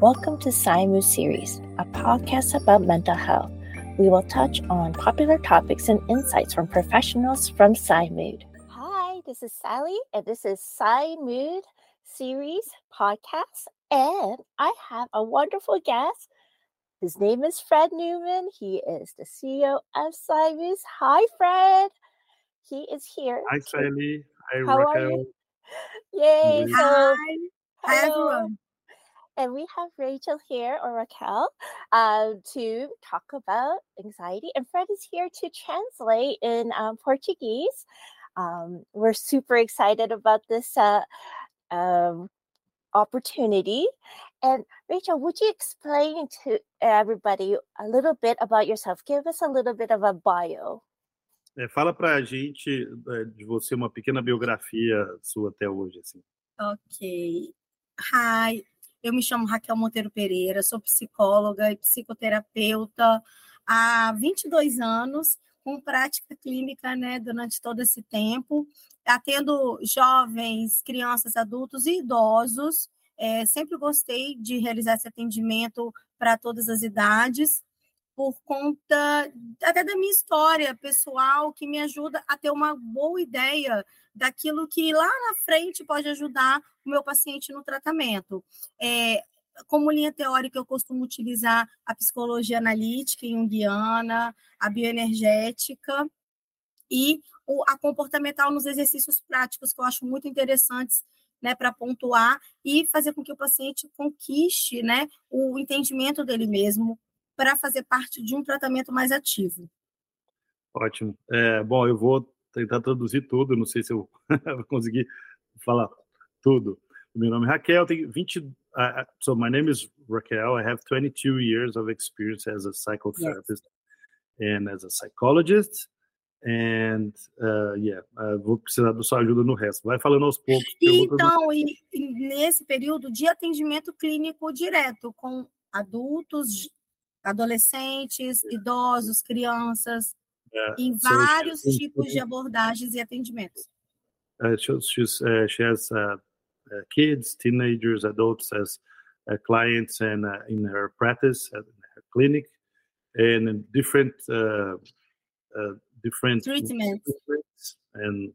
Welcome to SciMood Series, a podcast about mental health. We will touch on popular topics and insights from professionals from SciMood. Hi, this is Sally, and this is SciMood Series podcast, and I have a wonderful guest. His name is Fred Newman. He is the CEO of SciMood. Hi, Fred. He is here. Hi, Sally. Hi, How Raquel. are you? Yay! Hi. Hi, hello. everyone. And we have Rachel here, or Raquel, to talk about anxiety. And Fred is here to translate in Portuguese. We're super excited about this opportunity. And Rachel, would you explain to everybody a little bit about yourself? Give us a little bit of a bio. Fala pra gente de você uma pequena biografia sua até hoje, assim. Ok. Hi. Eu me chamo Raquel Monteiro Pereira, sou psicóloga e psicoterapeuta há 22 anos, com prática clínica, né, durante todo esse tempo. Atendo jovens, crianças, adultos e idosos. Sempre gostei de realizar esse atendimento para todas as idades, por conta até da minha história pessoal, que me ajuda a ter uma boa ideia daquilo que lá na frente pode ajudar o meu paciente no tratamento. Como linha teórica, eu costumo utilizar a psicologia analítica junguiana, a bioenergética e a comportamental nos exercícios práticos, que eu acho muito interessantes, né, para pontuar e fazer com que o paciente conquiste, né, o entendimento dele mesmo, para fazer parte de um tratamento mais ativo. Ótimo. Bom, eu vou tentar traduzir tudo, não sei se eu vou conseguir falar tudo. Meu nome é Raquel, tenho 20... so my name is Raquel. I have 22 years of experience as a psychotherapist and as a psychologist. And, vou precisar da sua ajuda no resto. Vai falando aos poucos. Então, e nesse período de atendimento clínico direto com adultos, adolescentes, idosos, crianças, em vários tipos de abordagens e atendimentos. She has kids, teenagers, adults as clients and in her practice, in her clinic, and different treatments. And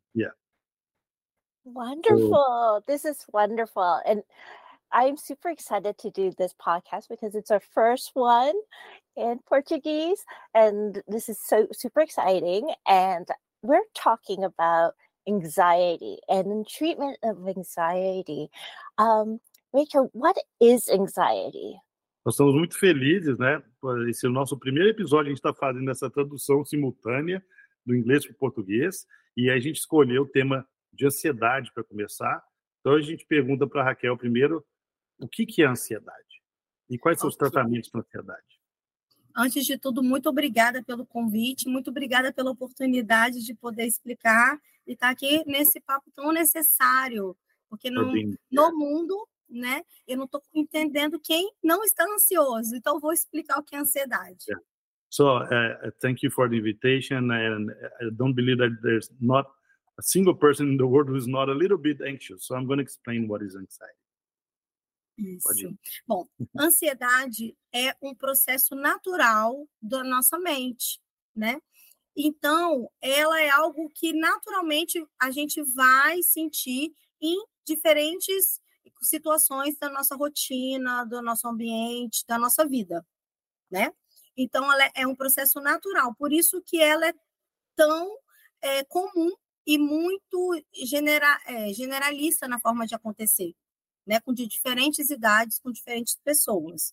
Wonderful. This is wonderful. And I'm super excited to do this podcast because it's our first one in Portuguese. And this is so super exciting. And we're talking about anxiety and treatment of anxiety. Rachel, what is anxiety? Nós estamos muito felizes, né? Esse é o nosso primeiro episódio, a gente está fazendo essa tradução simultânea do inglês para o português, e aí a gente escolheu o tema de ansiedade para começar. Então a gente pergunta para a Raquel primeiro, o que é ansiedade? E quais são os tratamentos para ansiedade? Antes de tudo, muito obrigada pelo convite, muito obrigada pela oportunidade de poder explicar e estar aqui nesse papo tão necessário, porque no mundo, né, eu não estou entendendo quem não está ansioso, então vou explicar o que é ansiedade. Yeah. So, thank you for the invitation, and I don't believe that there's not a single person in the world who is not a little bit anxious, so I'm going to explain what is anxiety. Isso. Bom, ansiedade é um processo natural da nossa mente, né? Então, ela é algo que naturalmente a gente vai sentir em diferentes situações da nossa rotina, do nosso ambiente, da nossa vida, né? Então, ela é um processo natural, por isso que ela é tão comum e muito generalista na forma de acontecer, né? Com de diferentes idades, com diferentes pessoas.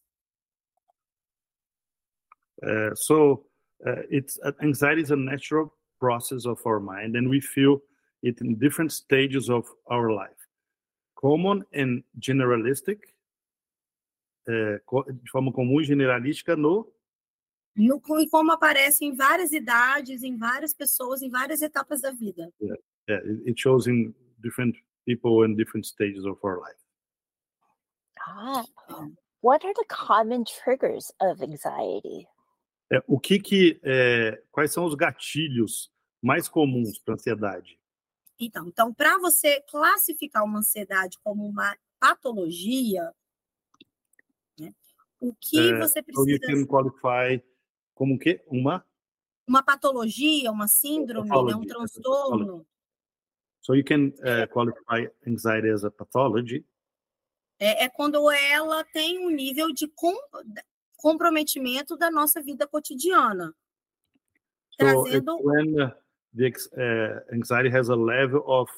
Anxiety is a natural process of our mind, and we feel it in different stages of our life. Common and generalistic, de forma comum e generalística E como aparece em várias idades, em várias pessoas, em várias etapas da vida. It shows in different people in different stages of our life. What are the common triggers of anxiety? Quais são os gatilhos mais comuns para ansiedade? Então, para você classificar uma ansiedade como uma patologia, né? O que você precisa... So you can qualify como o quê? Uma patologia, uma síndrome, né? Um transtorno. So you can qualify anxiety as a pathology. É quando ela tem um nível de comprometimento da nossa vida cotidiana. So trazendo... it's when the anxiety has a level of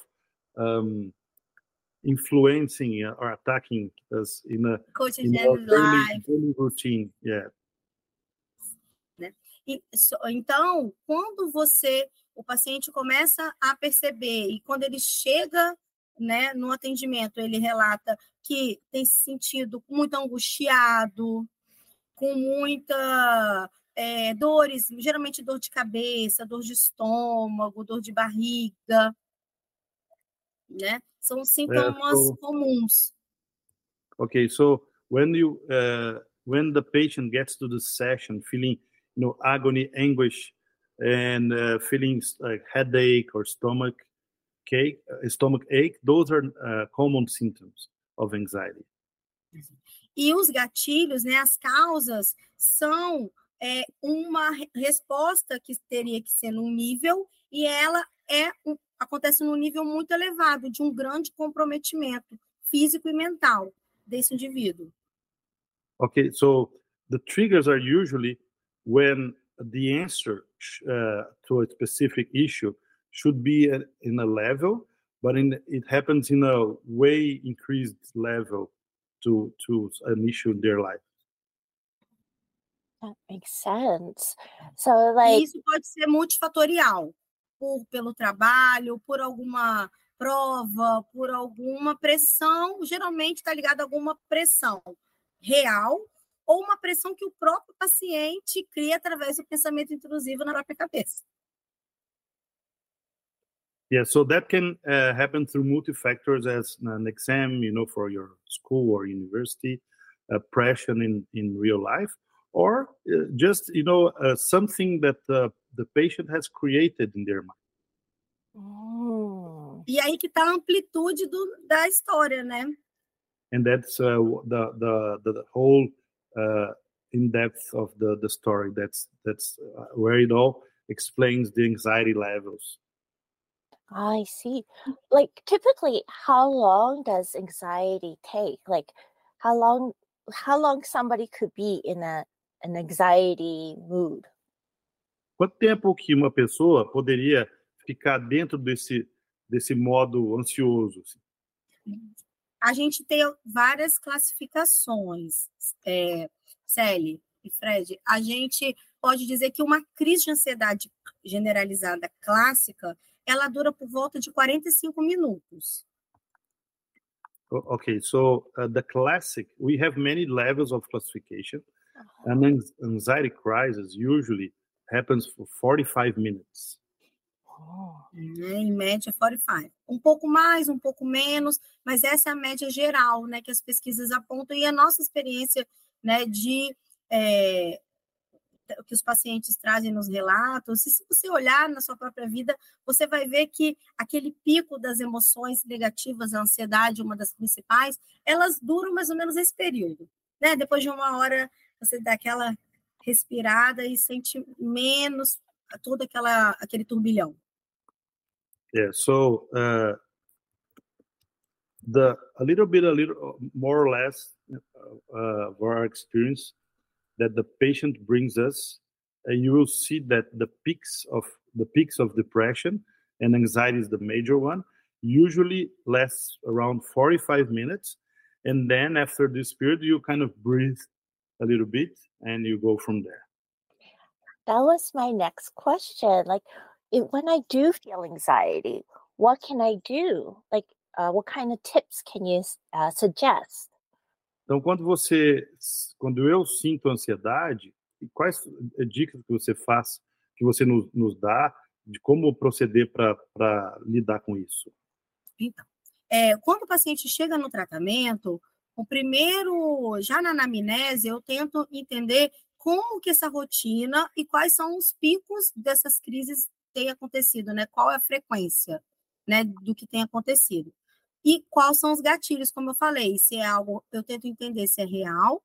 influencing or attacking us in a daily routine. Yeah. Né? Então, quando o paciente começa a perceber, e quando ele chega, né, no atendimento, ele relata que tem se sentido muito angustiado, com muita dores, geralmente dor de cabeça, dor de estômago, dor de barriga, né? São sintomas comuns. Okay, so when the patient gets to the session feeling, agony, anguish, and feeling like headache or stomach ache, those are common symptoms of anxiety. E os gatilhos, né, as causas, são uma resposta que teria que ser num nível, e ela acontece num nível muito elevado, de um grande comprometimento físico e mental desse indivíduo. Okay, so the triggers are usually when the answer to a specific issue should be in a level, but it happens in a way increased level to an issue in their life. That makes sense. So, like, isso pode ser multifatorial, pelo trabalho, por alguma prova, por alguma pressão, geralmente está ligado a alguma pressão real ou uma pressão que o próprio paciente cria através do pensamento intrusivo na própria cabeça. Yeah, so that can happen through multi-factors as an exam, for your school or university, pressure in real life, or just, something that the patient has created in their mind. E aí que está a amplitude da história, né? And that's the whole in-depth of the story. That's where it all explains the anxiety levels. I see. Like, typically, how long does anxiety take? Like, how long somebody could be in an anxiety mood? Quanto tempo que uma pessoa poderia ficar dentro desse modo ansioso? A gente tem várias classificações, Célia e Fred. A gente pode dizer que uma crise de ansiedade generalizada clássica, ela dura por volta de 45 minutos. Okay, so the classic, we have many levels of classification. An anxiety crisis usually happens for 45 minutes. Em média, 45. Um pouco mais, um pouco menos, mas essa é a média geral, né, que as pesquisas apontam, e a nossa experiência, né, que os pacientes trazem nos relatos. E se você olhar na sua própria vida, você vai ver que aquele pico das emoções negativas, a ansiedade, uma das principais, elas duram mais ou menos esse período, né? Depois de uma hora, você dá aquela respirada e sente menos todo aquele turbilhão. Yeah, so a little more or less of our experience that the patient brings us, you will see that the peaks of depression and anxiety is the major one, usually lasts around 45 minutes, and then after this period you kind of breathe a little bit and you go from there. That was my next question. Like, when I do feel anxiety, what can I do? Like, what kind of tips can you suggest? Então, quando eu sinto ansiedade, quais dicas que você nos dá de como proceder para lidar com isso? Então, quando o paciente chega no tratamento, já na anamnese, eu tento entender como que essa rotina e quais são os picos dessas crises têm acontecido, né? Qual é a frequência, né, do que tem acontecido. E quais são os gatilhos, como eu falei, se é algo, eu tento entender se é real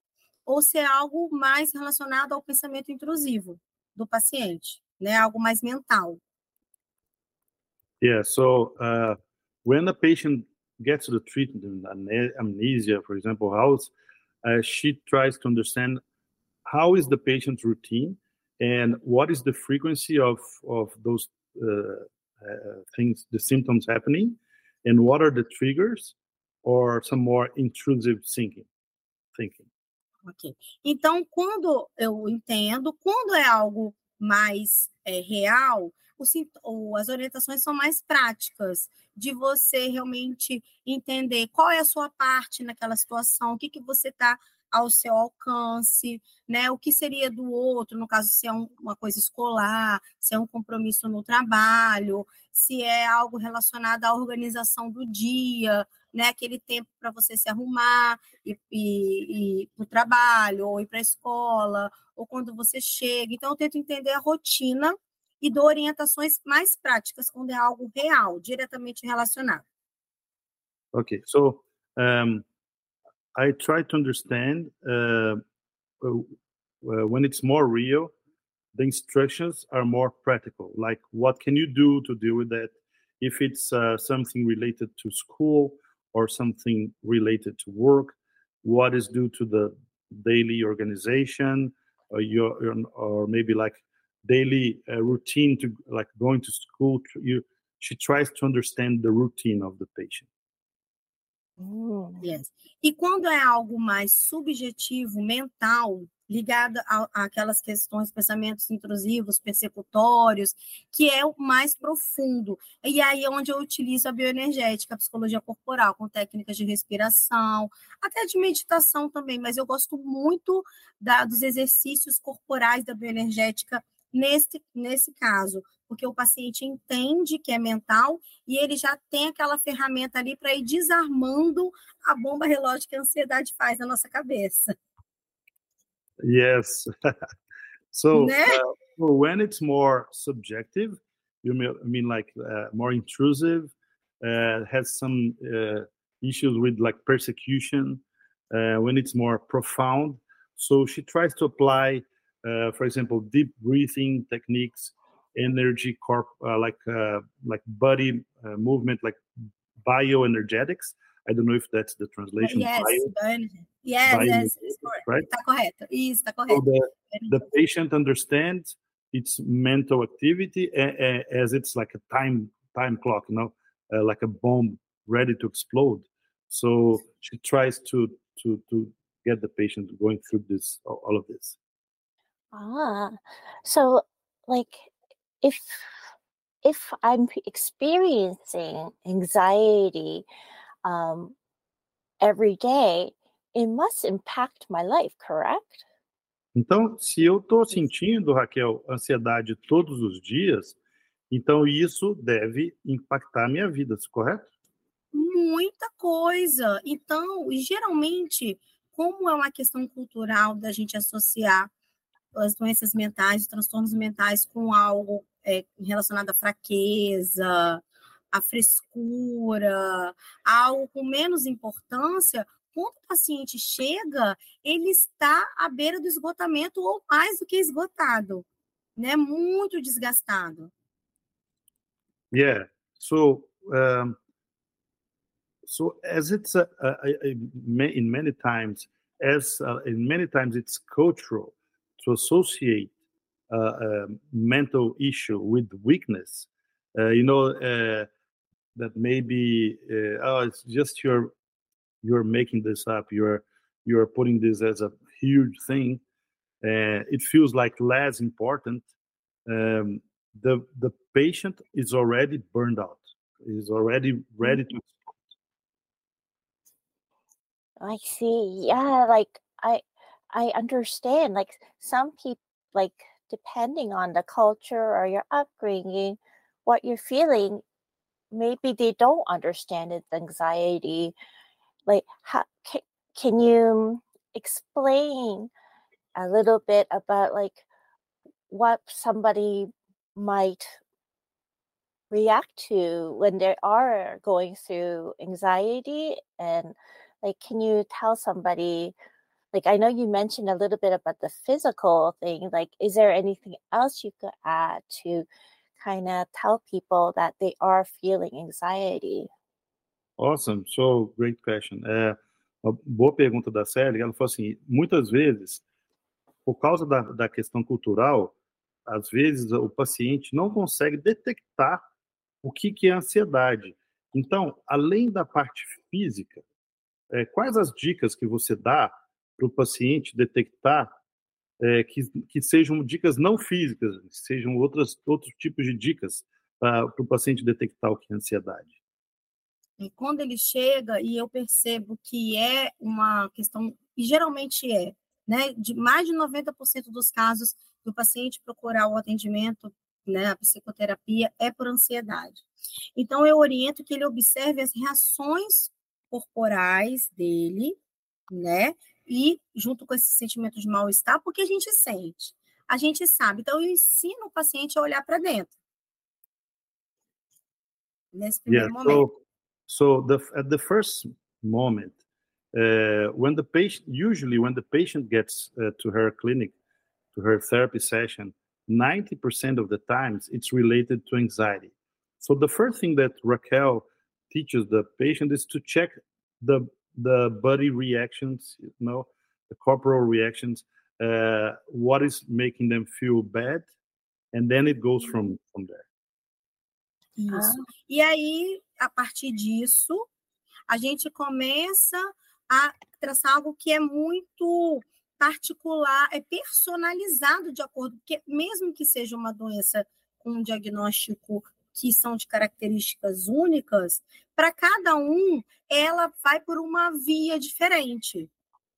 ou se é algo mais relacionado ao pensamento intrusivo do paciente, né? Algo mais mental. Yeah, so when a patient gets the treatment, amnesia, for example, she tries to understand how is the patient's routine and what is the frequency of those things, the symptoms happening, and what are the triggers or some more intrusive thinking. Ok. Então, quando eu entendo, quando é algo mais real, as orientações são mais práticas, de você realmente entender qual é a sua parte naquela situação, o que você está ao seu alcance, né? O que seria do outro, no caso, se é uma coisa escolar, se é um compromisso no trabalho, se é algo relacionado à organização do dia, né? Aquele tempo para você se arrumar e ir para o trabalho, ou ir para a escola, ou quando você chega. Então, eu tento entender a rotina e dou orientações mais práticas quando é algo real, diretamente relacionado. Okay, so I try to understand when it's more real, the instructions are more practical. Like, what can you do to deal with that? If it's something related to school or something related to work, what is due to the daily organization, or maybe like daily routine to like going to school. She tries to understand the routine of the patient. Yes. E quando é algo mais subjetivo, mental, ligado àquelas questões, pensamentos intrusivos, persecutórios, que é o mais profundo. E aí é onde eu utilizo a bioenergética, a psicologia corporal, com técnicas de respiração, até de meditação também, mas eu gosto muito dos exercícios corporais da bioenergética nesse caso, porque o paciente entende que é mental e ele já tem aquela ferramenta ali para ir desarmando a bomba relógio que a ansiedade faz na nossa cabeça. Yes. So when it's more subjective, you mean like more intrusive, has some issues with like persecution, when it's more profound. So she tries to apply, for example, deep breathing techniques, energy like body movement, like bioenergetics. I don't know if that's the translation. Yes, right? Está correto. Isso, está correto. So the patient understands its mental activity as it's like a time clock, like a bomb ready to explode. So she tries to get the patient going through all of this. So like if I'm experiencing anxiety every day, it must impact my life, correct? Então, se eu estou sentindo, Raquel, ansiedade todos os dias, então isso deve impactar a minha vida, correto? Muita coisa. Então, geralmente, como é uma questão cultural da gente associar as doenças mentais, os transtornos mentais com algo relacionado à fraqueza, à frescura, algo com menos importância, quando o paciente chega, ele está à beira do esgotamento ou mais do que esgotado, né? Muito desgastado. Yeah. So as it's in many times it's cultural to associate a mental issue with weakness. That maybe it's just you're making this up. You're putting this as a huge thing. It feels like less important. The patient is already burned out. Is already ready to. I see. Yeah, like I understand. Like some people, like depending on the culture or your upbringing, what you're feeling, maybe they don't understand it's anxiety. Like, how can you explain a little bit about like what somebody might react to when they are going through anxiety, and like can you tell somebody Like, I know you mentioned a little bit about the physical thing. Like, is there anything else you could add to kind of tell people that they are feeling anxiety? Awesome. So, great question. Uma boa pergunta da Sally. Ela falou assim, muitas vezes, por causa da questão cultural, às vezes o paciente não consegue detectar o que é ansiedade. Então, além da parte física, quais as dicas que você dá para o paciente detectar que sejam dicas não físicas, que sejam outros tipos de dicas para o paciente detectar o que é ansiedade? E quando ele chega e eu percebo que é uma questão, e geralmente né, de mais de 90% dos casos do paciente procurar o atendimento, né, a psicoterapia, é por ansiedade. Então, eu oriento que ele observe as reações corporais dele, né, e junto com esse sentimento de mal-estar, porque a gente sente, a gente sabe. Então, eu ensino o paciente a olhar para dentro, nesse primeiro momento. So at the first moment, when the patient gets to her clinic, to her therapy session, 90% of the times it's related to anxiety. So the first thing that Raquel teaches the patient is to check the body reactions, the corporal reactions, what is making them feel bad, and then it goes from there. Isso. E aí, a partir disso, a gente começa a traçar algo que é muito particular, é personalizado de acordo, porque mesmo que seja uma doença com um diagnóstico que são de características únicas, para cada um, ela vai por uma via diferente.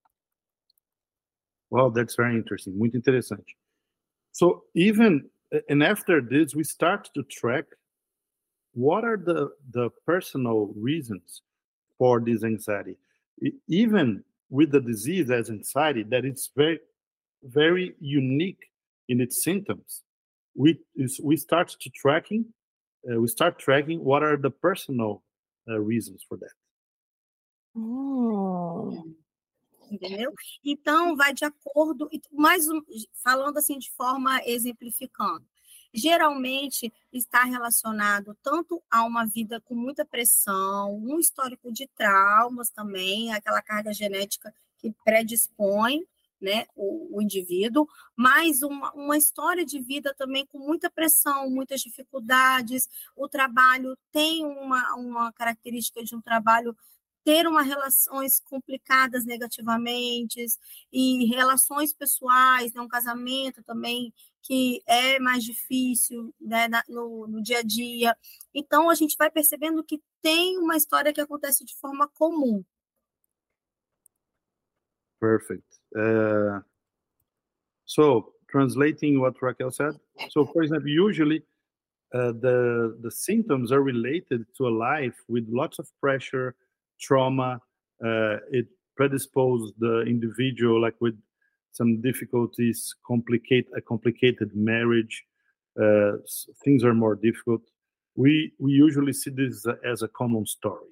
Wow, that's very interesting. Muito interessante. So and after this, we start to track what are the personal reasons for this anxiety. Even with the disease as anxiety, that it's very, very unique in its symptoms, we start tracking what are the personal reasons for that. Entendeu? Então, vai de acordo, falando assim de forma exemplificando, geralmente está relacionado tanto a uma vida com muita pressão, um histórico de traumas também, aquela carga genética que predispõe, né, o indivíduo, mas uma história de vida também com muita pressão, muitas dificuldades. O trabalho tem uma característica de um trabalho ter relações complicadas negativamente, e relações pessoais, né, um casamento também que é mais difícil, né, no dia a dia. Então, a gente vai percebendo que tem uma história que acontece de forma comum. Perfect. So, translating what Raquel said, so for example, usually the symptoms are related to a life with lots of pressure, trauma. It predisposes the individual like with some difficulties, a complicated marriage. Things are more difficult. We usually see this as a common story.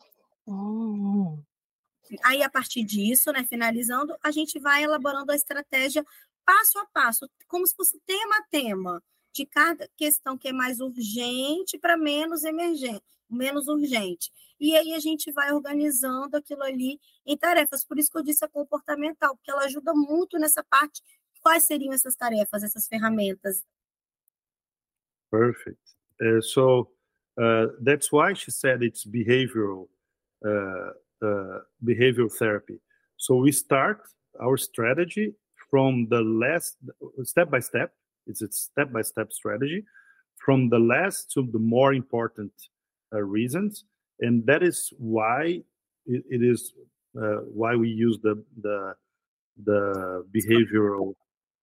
Aí, a partir disso, né, finalizando, a gente vai elaborando a estratégia passo a passo, como se fosse tema a tema, de cada questão que é mais urgente para menos emergente, menos urgente. E aí a gente vai organizando aquilo ali em tarefas. Por isso que eu disse a comportamental, porque ela ajuda muito nessa parte. Quais seriam essas tarefas, essas ferramentas? Perfect. So that's why she said it's behavioral therapy. So we start our strategy from the last step by step. It's a step-by-step strategy from the last to the more important reasons, and that is why it is why we use the behavioral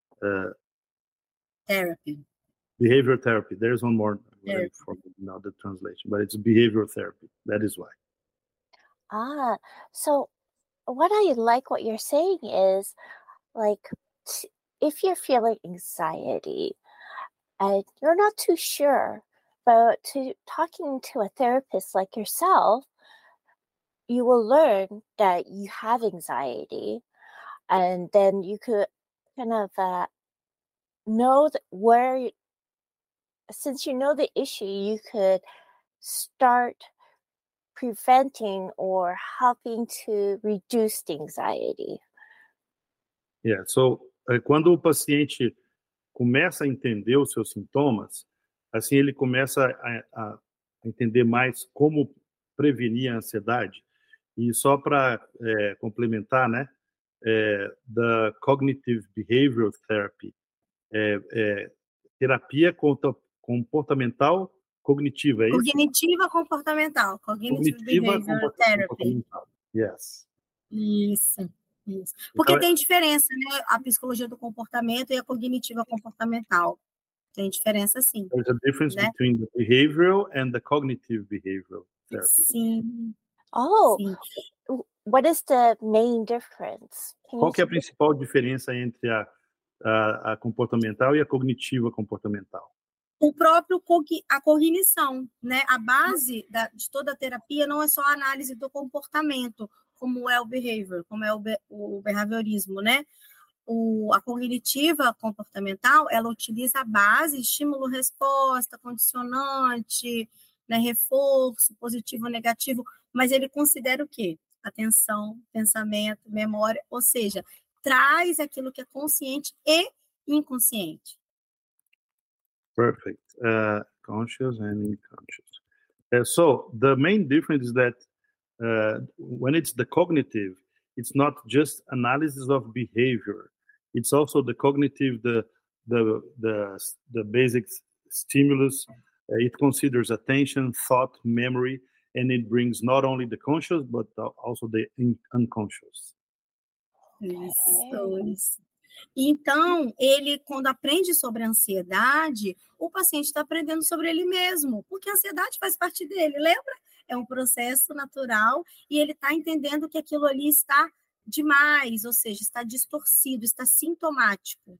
therapy. Behavioral therapy. There's one more for now the translation, but it's behavioral therapy. That is why. So what I like what you're saying is, like, if you're feeling anxiety and you're not too sure, but talking to a therapist like yourself, you will learn that you have anxiety, and then you could kind of know where, since you know the issue, you could start preventing or helping to reduce the anxiety. Yeah, so quando o paciente começa a entender os seus sintomas, assim ele começa a entender mais como prevenir a ansiedade. E só para complementar, né, the Cognitive Behavioral Therapy, terapia comportamental cognitiva, é isso? Cognitiva comportamental. Cognitive Behavioral Therapy. Yes. Isso. Porque tem diferença, né? A psicologia do comportamento e a cognitiva comportamental. Tem diferença, sim. There's a difference between the behavioral and the cognitive behavioral therapy. Sim. Oh, sim. What is the main difference? Qual que é a principal diferença entre a comportamental e a cognitiva comportamental? O próprio a cognição, né? A base de toda a terapia não é só a análise do comportamento, como é o behavior, como é o behaviorismo, né? A cognitiva comportamental, ela utiliza a base, estímulo-resposta, condicionante, né? Reforço, positivo ou negativo, mas ele considera o quê? Atenção, pensamento, memória, ou seja, traz aquilo que é consciente e inconsciente. Perfect. Conscious and unconscious. So the main difference is that when it's the cognitive, it's not just analysis of behavior. It's also the cognitive, the basic stimulus. It considers attention, thought, memory, and it brings not only the conscious, but also the unconscious. Isso. Então, ele, quando aprende sobre a ansiedade, o paciente está aprendendo sobre ele mesmo, porque a ansiedade faz parte dele, lembra? É um processo natural e ele está entendendo que aquilo ali está demais, ou seja, está distorcido, está sintomático.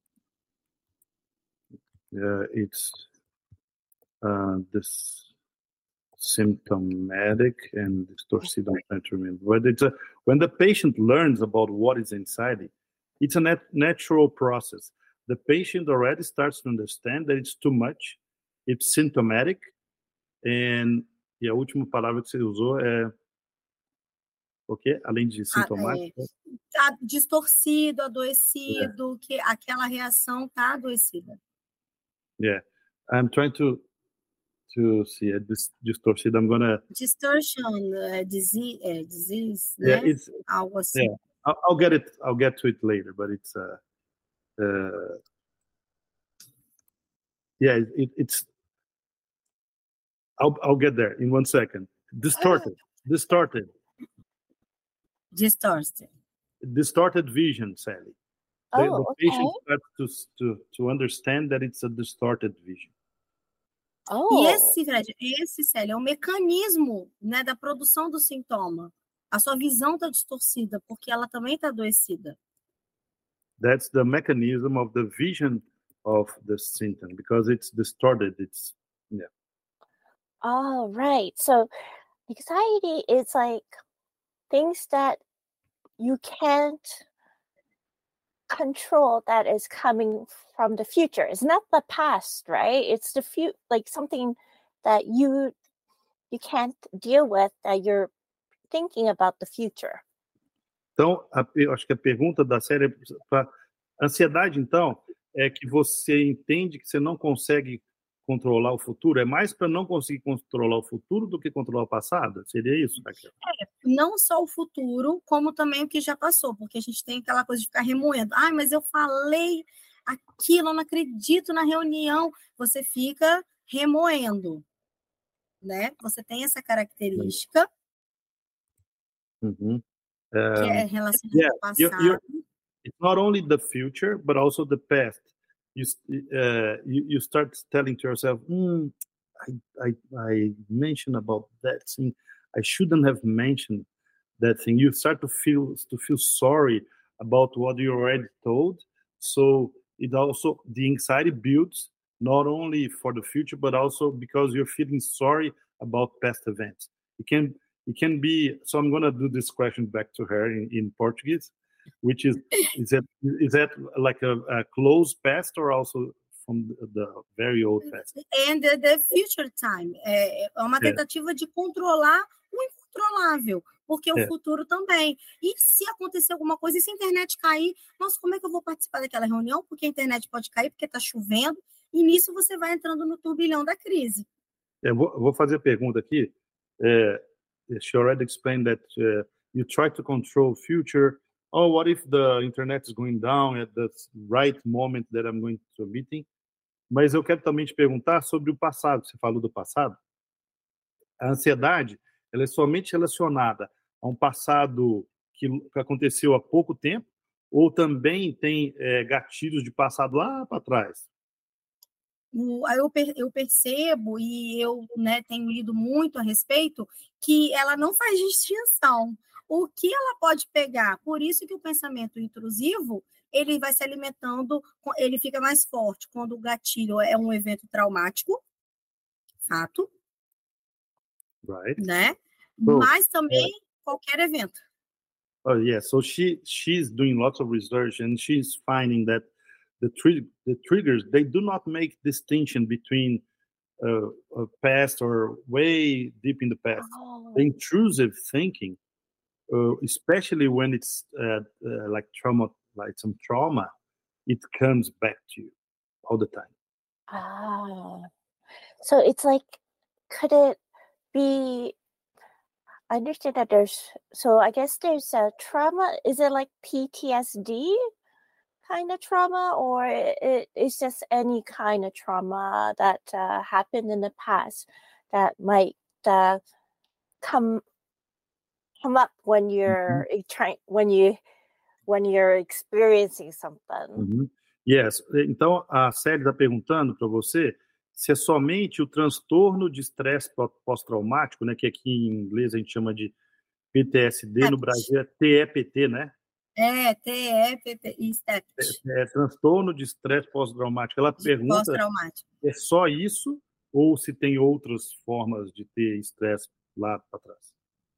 It's this symptomatic and distorted. I'm trying to remember. But it's when the patient learns about what is inside, it's a natural process. The patient already starts to understand that it's too much, it's symptomatic, e a última palavra que você usou é o quê? Além de sintomático? Tá distorcido, adoecido, que aquela reação tá adoecida. Yeah, I'm trying to see this distorted. I'm gonna distortion, disease, yeah, né? it's algo assim. Yeah, I'll get to it later, but it's it's I'll get there in 1 second. Distorted vision, Sally. The patient starts to understand that it's a distorted vision. E esse, Célia, é o mecanismo, né, da produção do sintoma. A sua visão está distorcida, porque ela também está adoecida. That's the mechanism of the vision of the symptom, because it's distorted. Oh, right. So anxiety is like things that you can't control that is coming from the future. It's not the past, right? It's the future, like something that you can't deal with, that you're thinking about the future. Então, eu acho que a pergunta da série é ansiedade, então, é que você entende que você não consegue controlar o futuro? É mais para não conseguir controlar o futuro do que controlar o passado? Seria isso, Raquel? Não só o futuro, como também o que já passou, porque a gente tem aquela coisa de ficar remoendo. Mas eu falei aquilo, eu não acredito na reunião. Você fica remoendo, né? Você tem essa característica que é relacionada ao passado. It's not only the future, but also the past. You start telling to yourself, I mentioned about that thing. I shouldn't have mentioned that thing. You start to feel sorry about what you already told. So it also, the anxiety builds not only for the future, but also because you're feeling sorry about past events. It can be. So I'm going to do this question back to her in Portuguese. which is that like a close past or also from the very old past? And the future time. É uma tentativa de controlar o incontrolável, porque o futuro também. E se acontecer alguma coisa, e se a internet cair, nossa, como é que eu vou participar daquela reunião? Porque a internet pode cair, porque está chovendo, e nisso você vai entrando no turbilhão da crise. Eu vou fazer a pergunta aqui. She already explained that you try to control future. Oh, what if the internet is going down at the right moment that I'm going to a meeting? Mas eu quero também te perguntar sobre o passado. Você falou do passado. A ansiedade, ela é somente relacionada a um passado que aconteceu há pouco tempo ou também tem gatilhos de passado lá para trás? Eu percebo e eu tenho lido muito a respeito que ela não faz distinção. O que ela pode pegar? Por isso que o pensamento intrusivo ele vai se alimentando, ele fica mais forte quando o gatilho é um evento traumático, fato, right? Né? So, mas também qualquer evento. Oh yeah, so she's doing lots of research and she's finding that the triggers, they do not make distinction between a past or way deep in the past. Oh. The intrusive thinking, especially when it's like some trauma, it comes back to you all the time. Ah, so it's like, could it be? I understand that I guess there's a trauma. Is it like PTSD? Kind of trauma, or it's just any kind of trauma that happened in the past that might come up when you're when you're experiencing something. Mm-hmm. Yes. Então a Célia está perguntando para você se é somente o transtorno de estresse pós-traumático, né, que aqui em inglês a gente chama de PTSD, no Brasil é TEPT, né? TEPT, transtorno de estresse pós-traumático. Ela pergunta é só isso ou se tem outras formas de ter estresse lá para trás?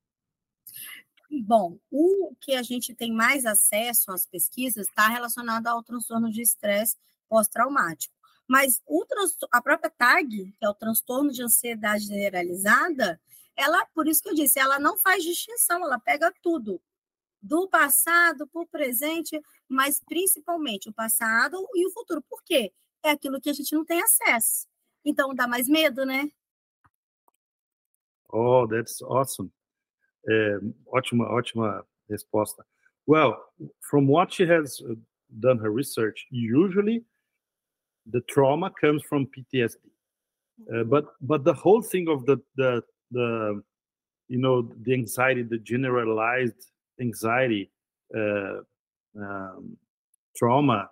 Bom, o que a gente tem mais acesso às pesquisas está relacionado ao transtorno de estresse pós-traumático. Mas a própria TAG, que é o transtorno de ansiedade generalizada, ela, por isso que eu disse, ela não faz distinção, ela pega tudo. Do passado para o presente, mas principalmente o passado e o futuro. Por quê? É aquilo que a gente não tem acesso. Então, dá mais medo, né? Oh, that's awesome. Ótima resposta. Well, from what she has done her research, usually the trauma comes from PTSD. But the whole thing of the anxiety, the generalized anxiety trauma,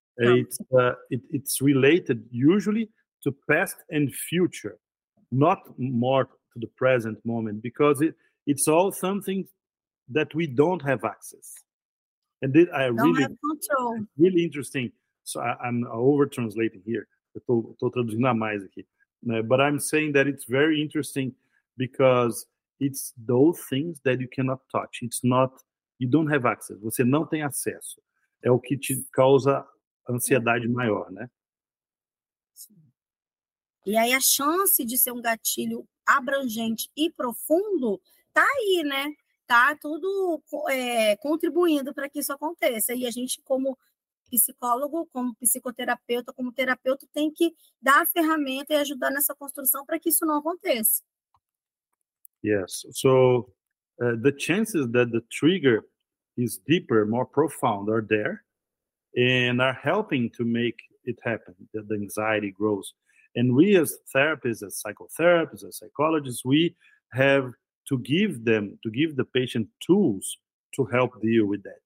it's related usually to past and future, not more to the present moment, because it's all something that we don't have access. And don't have control. Really interesting. So I'm over translating here. Eu tô traduzindo a mais aqui. But I'm saying that it's very interesting because it's those things that you cannot touch. It's not, you don't have access. Você não tem acesso. É o que te causa ansiedade maior, né? Sim. E aí a chance de ser um gatilho abrangente e profundo tá aí, né? Tá tudo contribuindo para que isso aconteça. E a gente, como psicólogo, como psicoterapeuta, como terapeuta, tem que dar a ferramenta e ajudar nessa construção para que isso não aconteça. Yes. So the chances that the trigger is deeper, more profound are there and are helping to make it happen, that the anxiety grows. And we as therapists, as psychotherapists, as psychologists, we have to give the patient tools to help deal with that.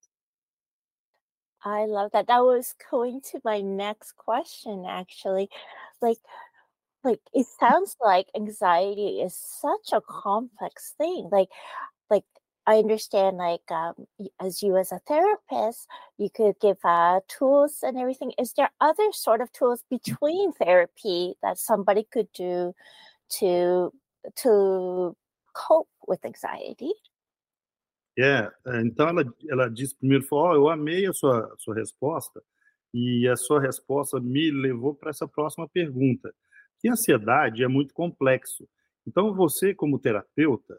I love that. That was going to my next question, actually. Like it sounds like anxiety is such a complex thing. Like I understand, as a therapist, you could give tools and everything. Is there other sort of tools between therapy that somebody could do to cope with anxiety? Então ela disse primeiro, eu amei a sua resposta, e a sua resposta me levou para essa próxima pergunta. Que ansiedade é muito complexo. Então você, como terapeuta,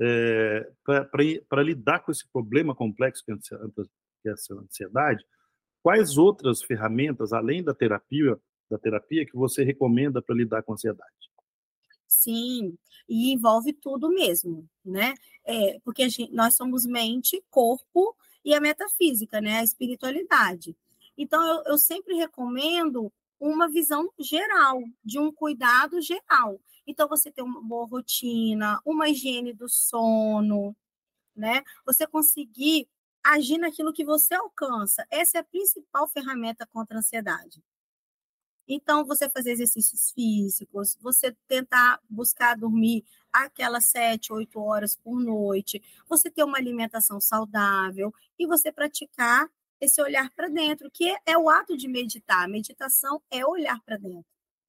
para lidar com esse problema complexo que é essa ansiedade, quais outras ferramentas, além da terapia que você recomenda para lidar com a ansiedade? Sim, e envolve tudo mesmo, né? Porque nós somos mente, corpo e a metafísica, né? A espiritualidade. Então, eu sempre recomendo uma visão geral, de um cuidado geral. Então, você ter uma boa rotina, uma higiene do sono, né? Você conseguir agir naquilo que você alcança. Essa é a principal ferramenta contra a ansiedade. Então, você fazer exercícios físicos, você tentar buscar dormir aquelas 7, 8 horas por noite, você ter uma alimentação saudável e você praticar esse olhar para dentro, que é o ato de meditar. Meditação é olhar para dentro.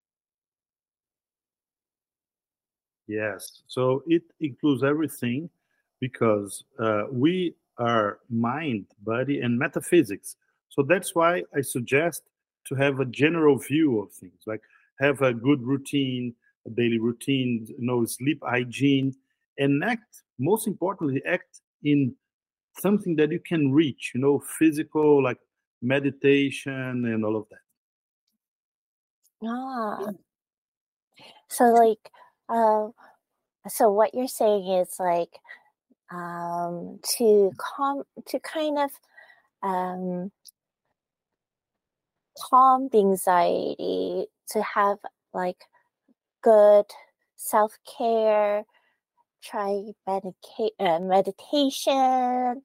Yes, so it includes everything because we are mind, body, and metaphysics. So that's why I suggest to have a general view of things, like have a good routine, a daily routine, sleep hygiene, and most importantly, act in something that you can reach, physical, like meditation and all of that. So like, so what you're saying is like, to kind of calm the anxiety, to have like good self-care, try meditation,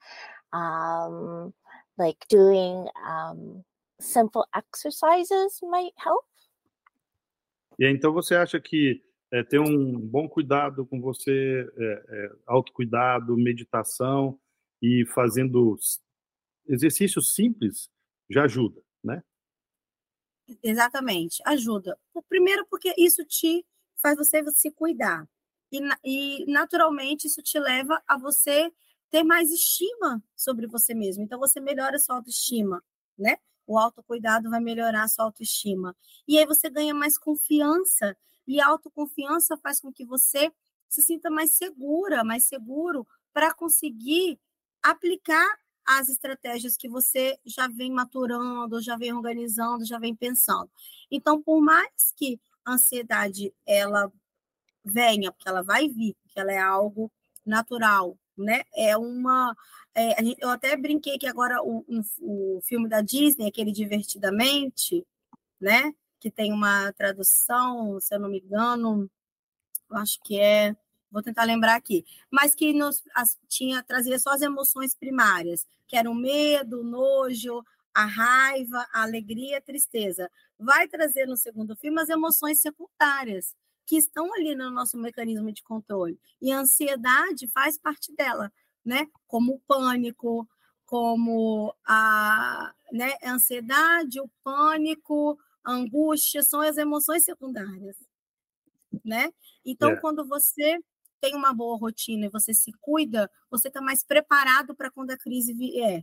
like doing simple exercises might help. E então você acha que ter um bom cuidado com você, autocuidado, meditação e fazendo exercícios simples já ajuda, né? Exatamente, ajuda. Primeiro porque isso te faz você se cuidar. E naturalmente isso te leva a você ter mais estima sobre você mesmo. Então você melhora a sua autoestima, né? O autocuidado vai melhorar a sua autoestima. E aí você ganha mais confiança. E a autoconfiança faz com que você se sinta mais segura, mais seguro para conseguir aplicar as estratégias que você já vem maturando, já vem organizando, já vem pensando. Então, por mais que a ansiedade ela venha, porque ela vai vir, porque ela é algo natural, né? Eu até brinquei que agora o filme da Disney, aquele Divertidamente, né? Que tem uma tradução, se eu não me engano, eu acho que vou tentar lembrar aqui, mas que trazia só as emoções primárias, que eram o medo, o nojo, a raiva, a alegria, a tristeza. Vai trazer no segundo filme as emoções secundárias, que estão ali no nosso mecanismo de controle. E a ansiedade faz parte dela, né? Como o pânico, como a ansiedade, o pânico, a angústia, são as emoções secundárias, né? Então, quando você tem uma boa rotina e você se cuida, você está mais preparado para quando a crise vier.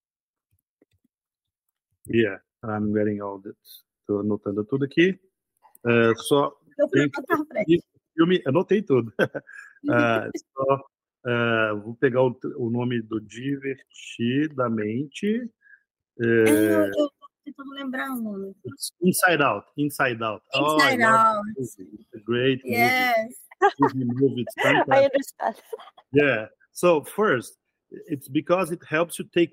Yeah, I'm getting all that. Estou anotando tudo aqui. Só filme, anotei tudo. Vou pegar o nome do Divertidamente. Eu estou tentando lembrar o nome. Inside Out. Inside Out. Inside Out. It's a great movie. I understand. Yeah. So first, it's because it helps you take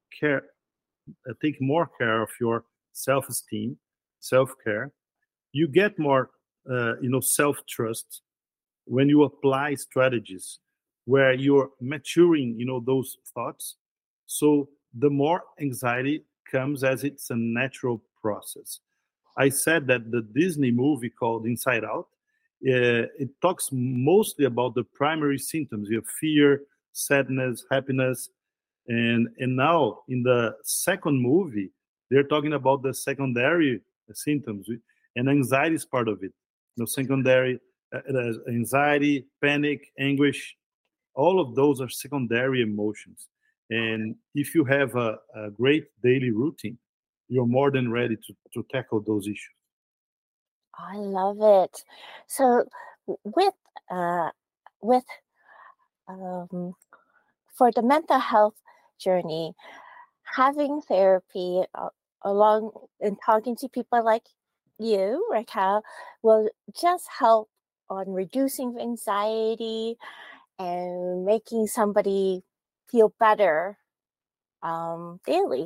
more care of your self-esteem, self-care. You get more, self-trust when you apply strategies where you're maturing, those thoughts. So the more anxiety comes as it's a natural process. I said that the Disney movie called Inside Out, it talks mostly about the primary symptoms. You have fear, sadness, happiness. And now in the second movie, they're talking about the secondary symptoms, and anxiety is part of it. Secondary anxiety, panic, anguish. all of those are secondary emotions. And if you have a great daily routine, you're more than ready to tackle those issues. I love it. So with for the mental health journey, having therapy along and talking to people like you, Raquel, will just help on reducing anxiety and making somebody feel better daily,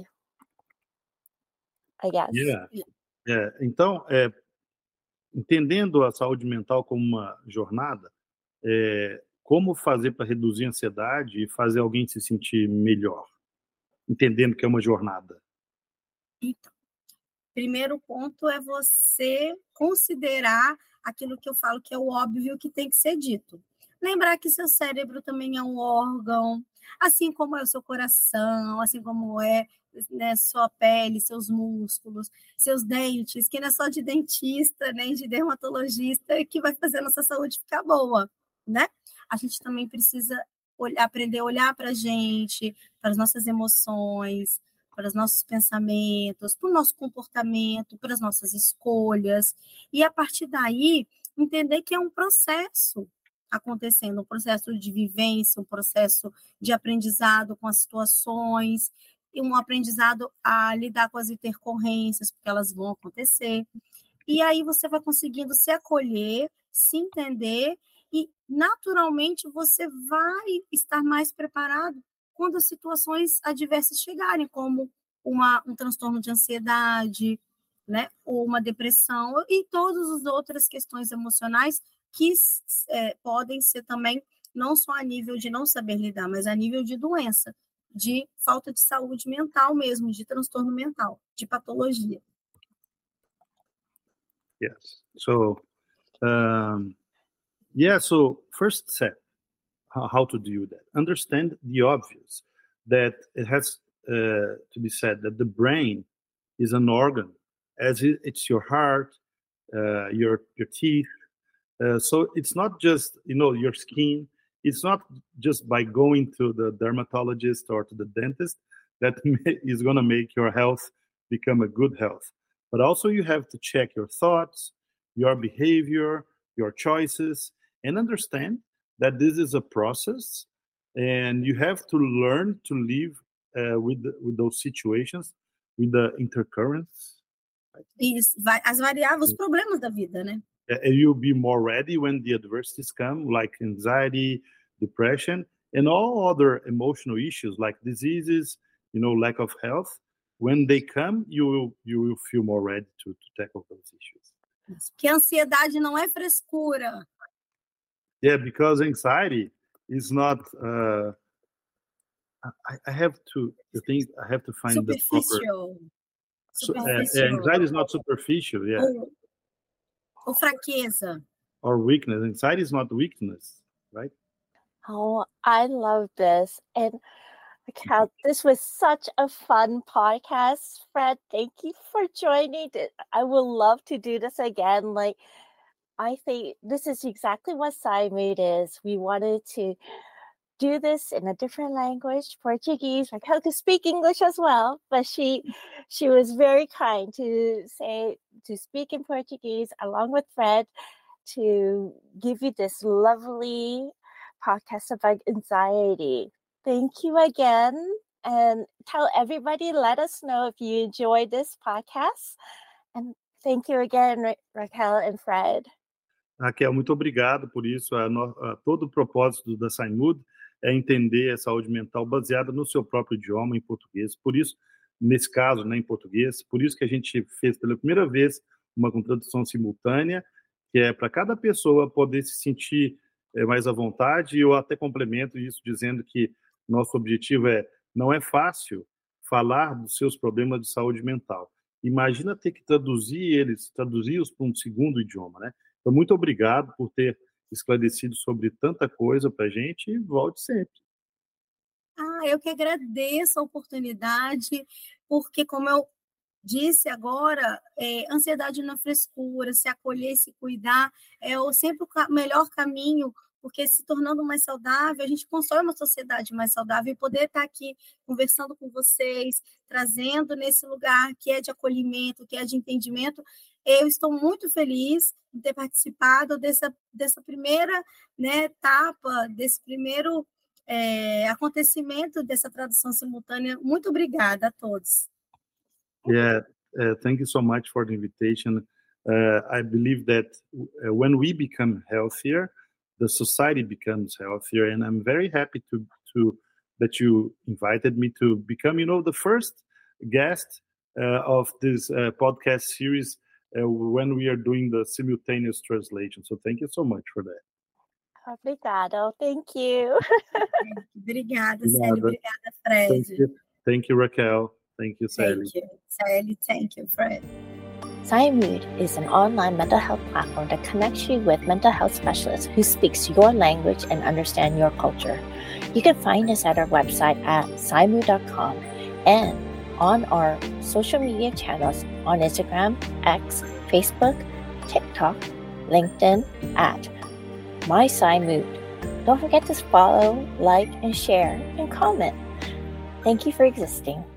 I guess. Então, entendendo a saúde mental como uma jornada, como fazer para reduzir a ansiedade e fazer alguém se sentir melhor? Entendendo que é uma jornada. Então, primeiro ponto é você considerar aquilo que eu falo que é o óbvio que tem que ser dito. Lembrar que seu cérebro também é um órgão, assim como é o seu coração, assim como é, né, sua pele, seus músculos, seus dentes, que não é só de dentista, nem de dermatologista que vai fazer a nossa saúde ficar boa, né? A gente também precisa aprender a olhar para a gente, para as nossas emoções, para os nossos pensamentos, para o nosso comportamento, para as nossas escolhas, e a partir daí entender que é um processo acontecendo, um processo de vivência, um processo de aprendizado com as situações, e um aprendizado a lidar com as intercorrências, porque elas vão acontecer. E aí você vai conseguindo se acolher, se entender, e naturalmente você vai estar mais preparado quando as situações adversas chegarem, como um transtorno de ansiedade, né, ou uma depressão, e todas as outras questões emocionais que podem ser também, não só a nível de não saber lidar, mas a nível de doença, de falta de saúde mental mesmo, de transtorno mental, de patologia. Yes. So, so first step, how to do that. Understand the obvious, that it has to be said that the brain is an organ, as it's your heart, your teeth. So it's not just, your skin. It's not just by going to the dermatologist or to the dentist that is going to make your health become a good health. But also you have to check your thoughts, your behavior, your choices, and understand that this is a process, and you have to learn to live with those situations, with the intercurrents. As variáveis, os problemas da vida, né? You'll be more ready when the adversities come, like anxiety, depression, and all other emotional issues like diseases, lack of health. When they come, you will feel more ready to tackle those issues. Porque a ansiedade não é frescura. Yeah, because anxiety is not. I have to find superficial. The proper. Anxiety is not superficial. Yeah. Ou fraqueza. Or weakness. Anxiety is not weakness, right? Oh, I love this. And Raquel, this was such a fun podcast. Fred, thank you for joining. I would love to do this again. I think this is exactly what SciMood is. We wanted to do this in a different language, Portuguese. Raquel could speak English as well, but she was very kind to speak in Portuguese along with Fred to give you this lovely podcast about anxiety. Thank you again, and tell everybody, let us know if you enjoyed this podcast. And thank you again, Raquel and Fred. Raquel, muito obrigado por isso. Todo o propósito da SciMood é entender a saúde mental baseada no seu próprio idioma, em português. Por isso, nesse caso, em português, por isso que a gente fez pela primeira vez uma com tradução simultânea, que é para cada pessoa poder se sentir mais à vontade. E eu até complemento isso dizendo que nosso objetivo não é fácil falar dos seus problemas de saúde mental. Imagina ter que traduzir-os para um segundo idioma, né? Então, muito obrigado por ter esclarecido sobre tanta coisa para a gente e volte sempre. Eu que agradeço a oportunidade, porque, como eu disse agora, ansiedade não é frescura, se acolher, se cuidar, é sempre o melhor caminho porque se tornando mais saudável, a gente constrói uma sociedade mais saudável, e poder estar aqui conversando com vocês, trazendo nesse lugar que é de acolhimento, que é de entendimento, eu estou muito feliz de ter participado dessa primeira, né, etapa, desse primeiro acontecimento dessa tradução simultânea. Muito obrigada a todos. Yeah, thank you so much for the invitation. I believe that when we become healthier, the society becomes healthier, and I'm very happy to that you invited me to become, the first guest of this podcast series when we are doing the simultaneous translation. So thank you so much for that. Obrigado. Thank you. Obrigada, Sally. Obrigada, Fred. Thank you, Raquel. Thank you, Sally. Thank you, Sally. Thank you, Fred. SciMood is an online mental health platform that connects you with mental health specialists who speaks your language and understand your culture. You can find us at our website at scimood.com and on our social media channels on Instagram, X, Facebook, TikTok, LinkedIn at MySciMood. Don't forget to follow, like, and share, and comment. Thank you for existing.